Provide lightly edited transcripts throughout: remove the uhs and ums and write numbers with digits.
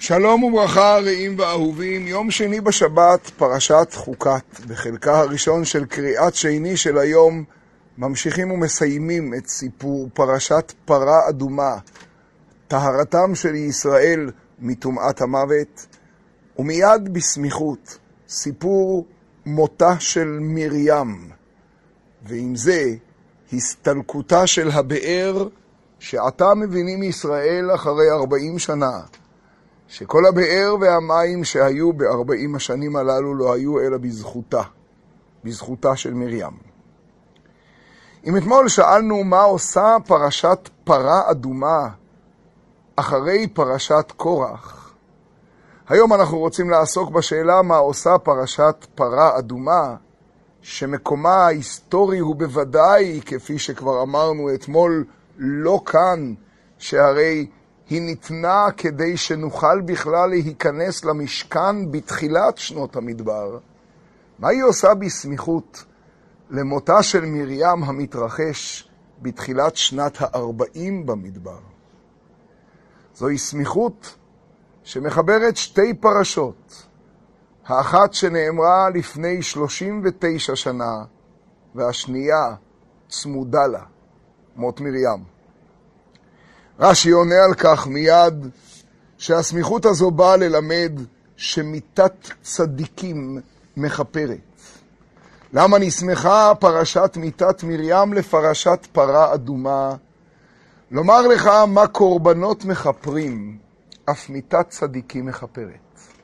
שלום וברכה רעים ואהובים, יום שני בשבת, פרשת חוקת. בחלקה הראשון של קריאת שני של היום ממשיכים ומסיימים את סיפור פרשת פרה אדומה, טהרתם של ישראל מטומאת המוות, ומיד בסמיכות סיפור מותה של מרים, ועם זה הסתלקותה של הבאר, שעתה מבינים ישראל אחרי 40 שנה, שכל הבאר והמים שהיו ב40 השנים הללו לא היו אלא בזכותה של מרים. אם אתמול שאלנו מה עושה פרשת פרה אדומה אחרי פרשת קורח, היום אנחנו רוצים לעסוק בשאלה מה עושה פרשת פרה אדומה, שמקומה ההיסטורי הוא בוודאי, כפי שכבר אמרנו אתמול, לא כאן, שהרי היא ניתנה כדי שנוכל בכלל להיכנס למשכן בתחילת שנות המדבר. מה היא עושה בסמיכות למותה של מרים המתרחש בתחילת שנת ה40 במדבר? זוהי סמיכות שמחברת שתי פרשות, האחת שנאמרה לפני 39 שנה, והשנייה צמודה לה, מות מרים. רש"י עונה על כך מיד שהסמיכות הזו באה ללמד שמיתת צדיקים מחפרת. למה נסמכה פרשת מיתת מרים לפרשת פרה אדומה? לומר לך מה קורבנות מחפרים, אף מיתת צדיקים מחפרת.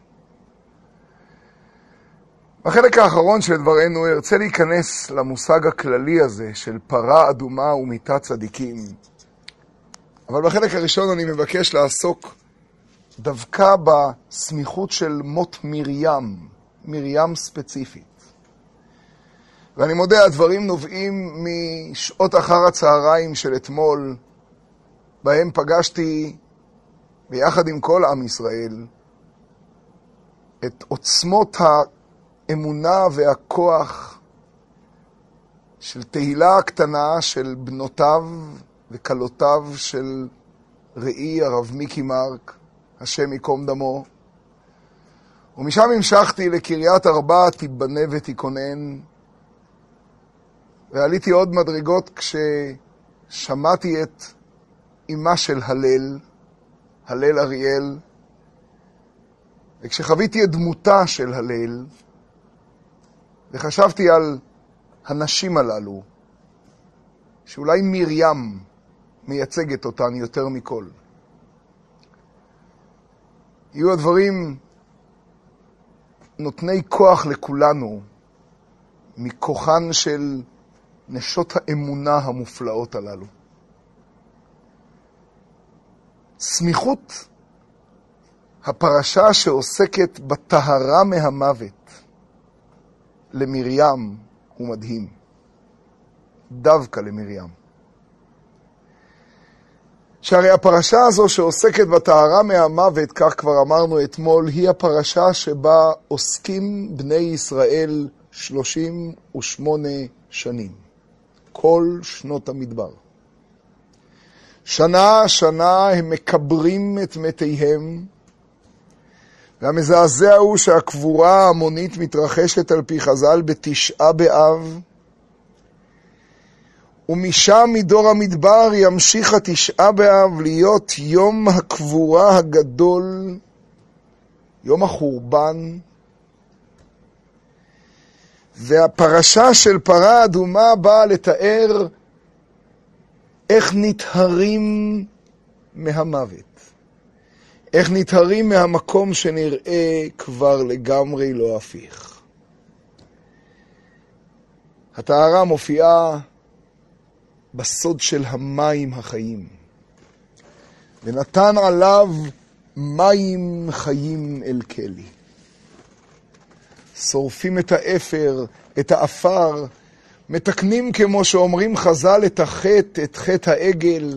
בחלק האחרון של דברנו ארצה להיכנס למושג הכללי הזה של פרה אדומה ומיתת צדיקים. אבל בחלק הראשון אני מבקש לעסוק דווקא בסמיכות של מות מרים ספציפית. ואני מודה, הדברים נובעים משעות אחר הצהריים של אתמול, בהם פגשתי ביחד עם כל עם ישראל את עוצמות האמונה והכוח של תהילה הקטנה של בנותיו וקלותיו של ראי הרב מיקי מרק, השם יקום דמו. ומשם המשכתי לקריית ארבע, תיבנה ותיכונן, ועליתי עוד מדרגות כששמעתי את אמה של הלל אריאל, וכשחוויתי את דמותה של הלל, וחשבתי על הנשים הללו, שאולי מרים מייצגת אותן יותר מכל. יהיו הדברים נותני כוח לכולנו, מכוחן של נשות האמונה המופלאות הללו. סמיכות הפרשה שעוסקת בטהרה מהמוות למרים הוא מדהים. דווקא למרים. שהרי הפרשה הזו שעוסקת בטהרה מהמוות, כך כבר אמרנו אתמול, היא הפרשה שבה עוסקים בני ישראל 38 שנים. כל שנות המדבר. שנה הם מקברים את מתיהם, והמזעזע הוא שהקבורה ההמונית מתרחשת על פי חז"ל בתשעה באב, ומשם מדור המדבר ימשיך התשעה באב להיות יום הקבורה הגדול, יום החורבן. והפרשה של פרה אדומה באה לתאר איך נטהרים מהמוות, איך נטהרים מהמקום שנראה כבר לגמרי לא הפיך. הטהרה מופיעה בסוד של המים החיים, ונתן עליו מים חיים אל כלי. שורפים את האפר, את האפר, מתקנים כמו שאומרים חז"ל את חטא העגל,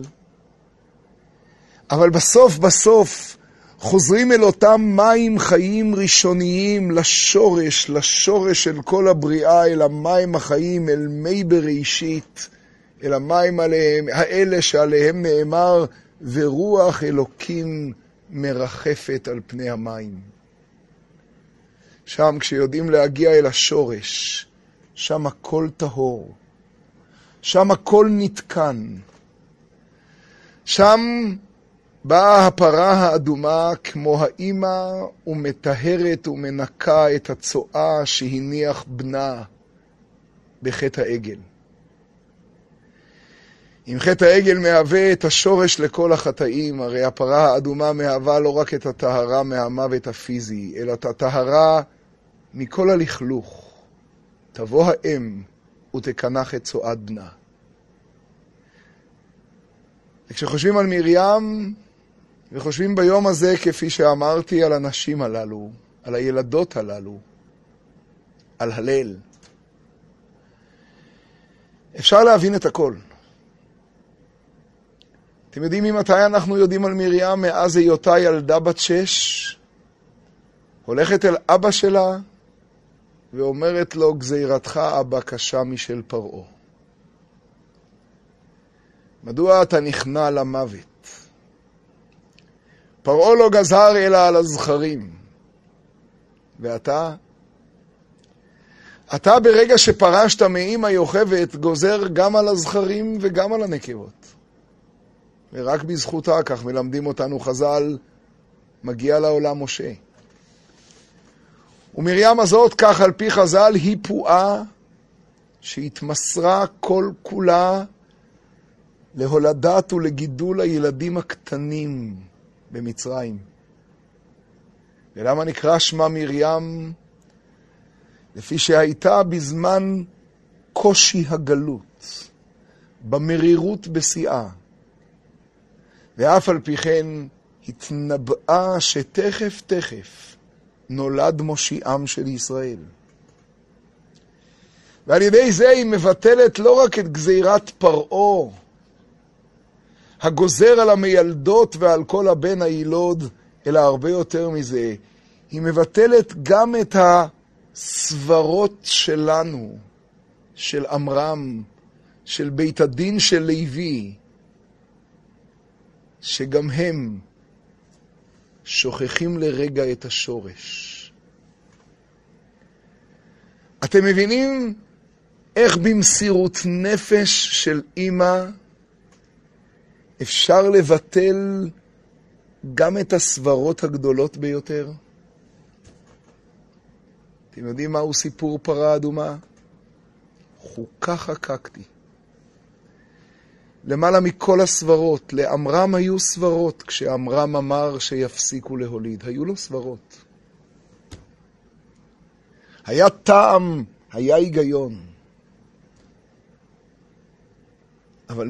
אבל בסוף חוזרים אל אותם מים חיים ראשוניים, לשורש של כל הבריאה, אל המים החיים, אל מי בראשית, אל המים האלה שעליהם נאמר, ורוח אלוקים מרחפת על פני המים. שם כשיודעים להגיע אל השורש, שם הכל טהור, שם הכל נתקן. שם באה הפרה האדומה כמו האמא ומטהרת ומנקה את הצואה שהניח בנה בחטא העגל. אם חטא העגל מהווה את השורש לכל החטאים, הרי הפרה האדומה מהווה לא רק את הטהרה מהמוות הפיזי, אלא את הטהרה מכל הלכלוך. תבוא האם ותקנח את צואת בנה. וכשחושבים על מרים, וחושבים ביום הזה, כפי שאמרתי, על הנשים הללו, על הילדות הללו, על הלל, אפשר להבין את הכל. אתם יודעים ממתי אנחנו יודעים על מרים? מאז היותה ילדה בת 6, הולכת אל אבא שלה ואומרת לו, גזירתך אבא קשה משל פרעה. מדוע אתה נכנע למוות? פרעה לא גזר אלא על הזכרים. ואתה? אתה ברגע שפרשת מאמא יוכבת גוזר גם על הזכרים וגם על הנקבות. ורק בזכותה, כך מלמדים אותנו חז"ל, מגיע לעולם משה. ומרים הזאת, כך על פי חז"ל, היא פועה שהתמסרה כל כולה להולדת ולגידול הילדים הקטנים במצרים. ולמה נקרא שמה מרים? לפי שהייתה בזמן קושי הגלות, במרירות בשיאה. ואף על פי כן התנבאה שתכף תכף נולד מושיעם של ישראל. ועל ידי זה היא מבטלת לא רק את גזירת פרעה, הגוזר על המילדות ועל כל הבן הילוד, אלא הרבה יותר מזה. היא מבטלת גם את הסברות שלנו, של אמרם, של בית הדין של לוי, שגם הם שוכחים לרגע את השורש. אתם מבינים איך במסירות נפש של אמא אפשר לבטל גם את הסברות הגדולות ביותר? אתם יודעים מהו סיפור פרה אדומה? חוקה חקקתי. למעלה מכל הסברות, לאמרם היו סברות, כשאמרם אמר שיפסיקו להוליד, היו לו סברות. היה טעם, היה היגיון. אבל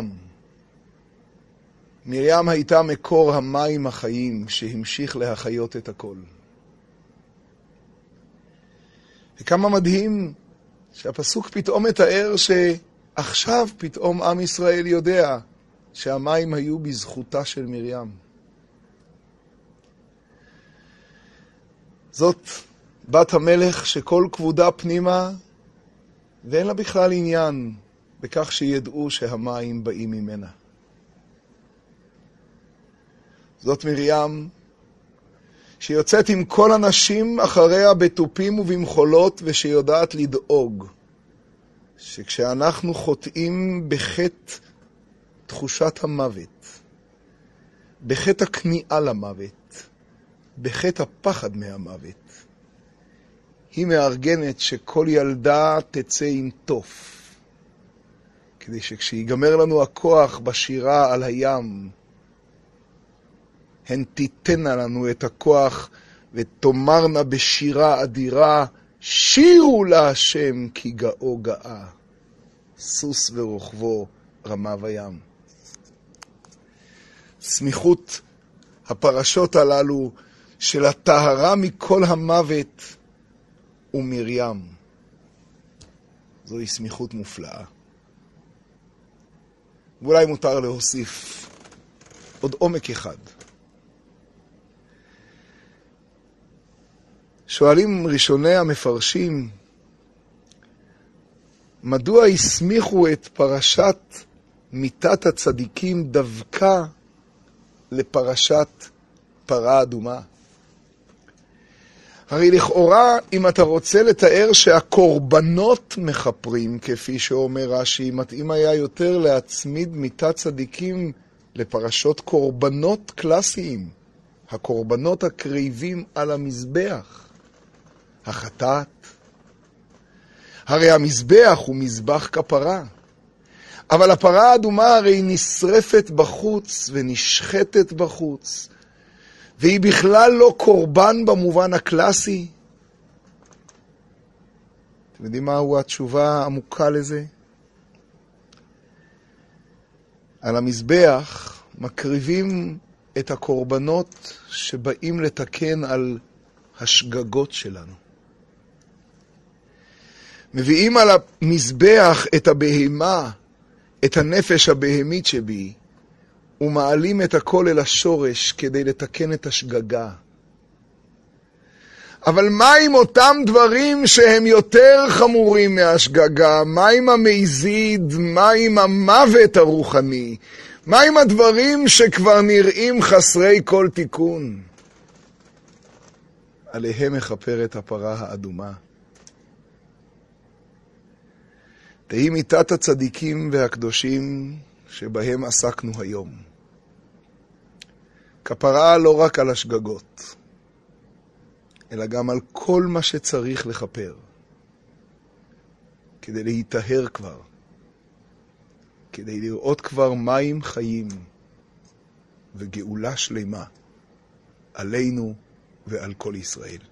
מרים הייתה מקור המים החיים שהמשיך להחיות את הכל. וכמה מדהים שהפסוק פתאום מתאר שעכשיו פתאום עם ישראל יודע שהמים היו בזכותה של מרים. זאת בת המלך שכל כבודה פנימה, ואין לה בכלל עניין בכך שידעו שהמים באים ממנה. זאת מרים שיוצאת עם כל הנשים אחריה בטופים ובמחולות, ושיודעת לדאוג שכשאנחנו חוטאים בחטא תחושת המוות, בחטא הכניעה למוות, בחטא הפחד מהמוות, היא מארגנת שכל ילדה תצא עם תוף, כדי שכשיגמר לנו הכוח בשירה על הים, הן תיתנה לנו את הכוח ותאמרנה בשירה אדירה, שירו להשם כי גאו גאה, סוס ורוכבו רמה וים. סמיכות הפרשות הללו של הטהרה מכל המוות ומרים, זוהי סמיכות מופלאה. ואולי מותר להוסיף עוד עומק אחד. שואלים ראשוני המפרשים, מדוע הסמיכו את פרשת מיתת הצדיקים דווקא לפרשת פרה אדומה. הרי לכאורה, אם אתה רוצה לתאר שהקורבנות מחפרים, כפי שאומר רש"י, מתאים היה יותר להצמיד מיתת צדיקים לפרשות קורבנות קלאסיים, הקורבנות הקריבים על המזבח, החטאת. הרי המזבח הוא מזבח כפרה, אבל הפרה האדומה הרי נשרפת בחוץ ונשחטת בחוץ, והיא בכלל לא קורבן במובן הקלאסי. אתם יודעים מהו התשובה העמוקה לזה? על המזבח מקריבים את הקורבנות שבאים לתקן על השגגות שלנו. מביאים על המזבח את הבהמה, את הנפש הבהמית שבי, ומעלים את הכל אל השורש כדי לתקן את השגגה. אבל מה עם אותם דברים שהם יותר חמורים מהשגגה? מה עם המזיד? מה עם המוות הרוחני? מה עם הדברים שכבר נראים חסרי כל תיקון? עליהם מכפרת הפרה האדומה. תהי מיתת הצדיקים והקדושים שבהם עסקנו היום. כפרה לא רק על השגגות, אלא גם על כל מה שצריך לכפר, כדי להיטהר כבר, כדי לראות כבר מים חיים וגאולה שלמה עלינו ועל כל ישראל.